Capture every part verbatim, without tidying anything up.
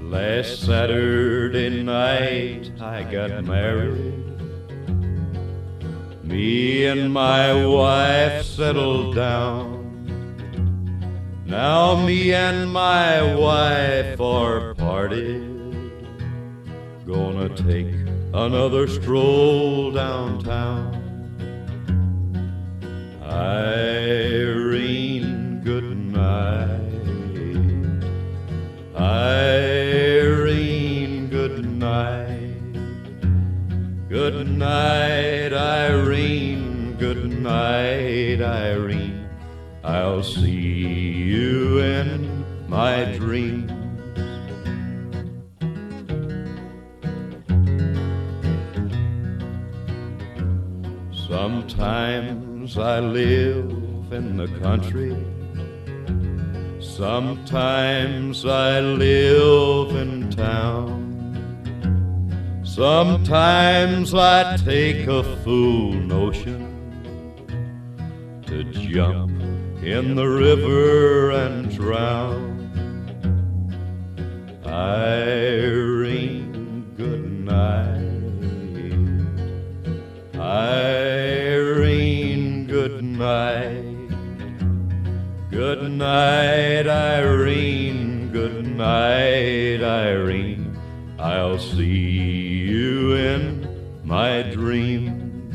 Last Saturday night I got married. Me and my wife settled down. Now me and my wife are parted. Gonna take another stroll downtown. Irene, good night. Irene, good night. Good night, Irene. Good night, Irene. I'll see you in my dreams. Sometimes I live in the country. Sometimes I live in town. Sometimes I take a fool notion to jump in the river and drown. Irene, good night. Irene, good night. Good night, Irene. Good night, Irene. I'll see you in my dreams.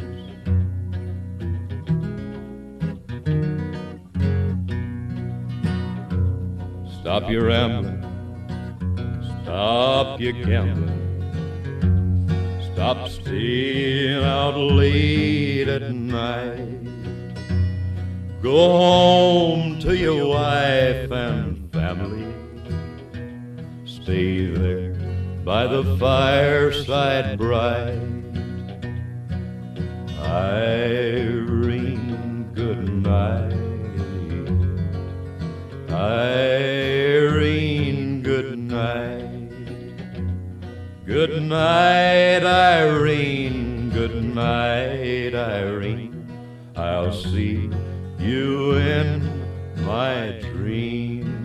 Stop your rambling. Stop your gambling. Stop staying out late at night. Go home to your wife and family. Stay there by the fireside bright. Irene, good night. Irene, good night. Good night, Irene. Good night, Irene. I'll see you in my dreams.